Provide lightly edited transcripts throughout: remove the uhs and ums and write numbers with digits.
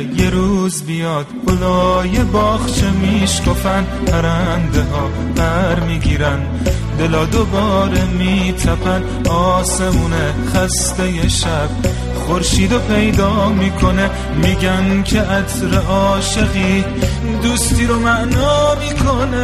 یه روز بیاد گلای باغچه میشکفن، پرنده ها پر میگیرن، دلا دوباره میتپن، آسمون خسته شب خورشیدو پیدا میکنه، میگن که عطر عاشقی دوستی رو معنا میکنه.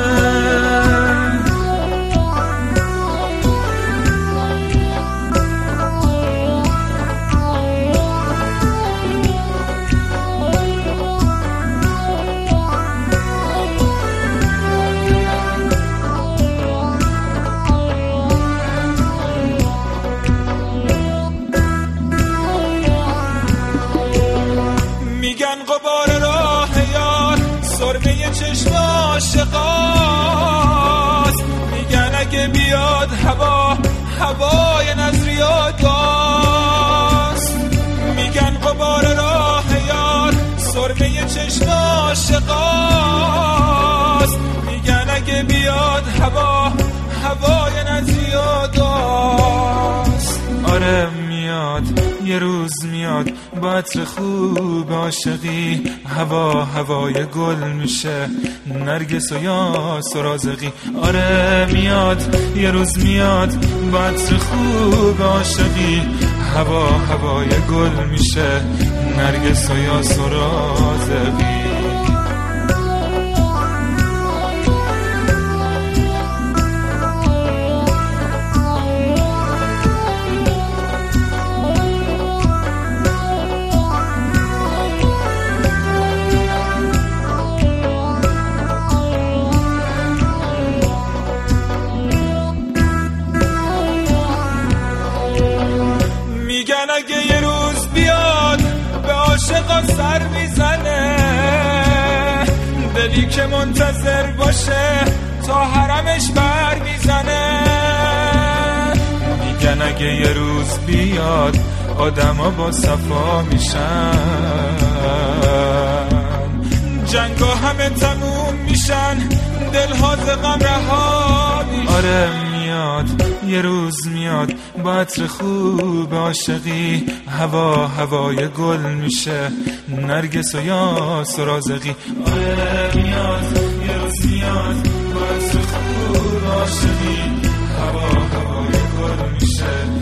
میگن غبار راه یار سرمه چشم عاشقاست، میگن اگه بیاد هوای نظریاتاست، میگن غبار راه یار سرمه چشم عاشقاست، میگن اگه بیاد هوای نظریاتاست. آره میاد یه روز میاد با عطر خوب عاشقی، هوای گل میشه نرگس و یاس و رازقی. آره میاد یه روز میاد با عطر خوب عاشقی، هوای گل میشه نرگس و یاس و رازقی. میگن اگه یه روز بیاد به عاشقا سر میزنه، دلی که منتظر باشه تا حرمش بر میزنه. میگن اگه یه روز بیاد آدما با صفا میشن، جنگا همه تموم میشن، دلها ز غم رها میشن. آره میاد یه روز میاد با عطر خوب عاشقی، هوای گل میشه نرگس و یاس و رازقی. آره میاد یه روز میاد با عطر خوب عاشقی، هوای گل میشه